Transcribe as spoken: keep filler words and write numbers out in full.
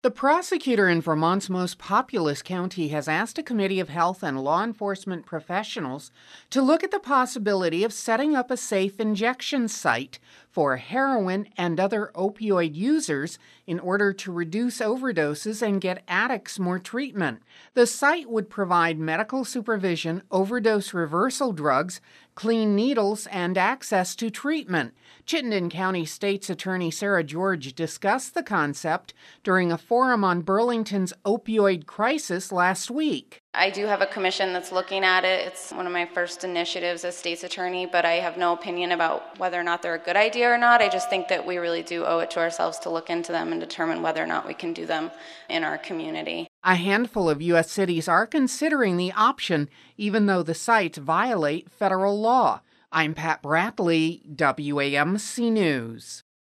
The prosecutor in Vermont's most populous county has asked a committee of health and law enforcement professionals to look at the possibility of setting up a safe injection site for heroin and other opioid users in order to reduce overdoses and get addicts more treatment. The site would provide medical supervision, overdose reversal drugs, clean needles, and access to treatment. Chittenden County State's Attorney Sarah George discussed the concept during a forum on Burlington's opioid crisis last week. I do have a commission that's looking at it. It's one of my first initiatives as state's attorney, but I have no opinion about whether or not they're a good idea or not. I just think that we really do owe it to ourselves to look into them and determine whether or not we can do them in our community. A handful of U S cities are considering the option, even though the sites violate federal law. I'm Pat Bratley, W A M C News.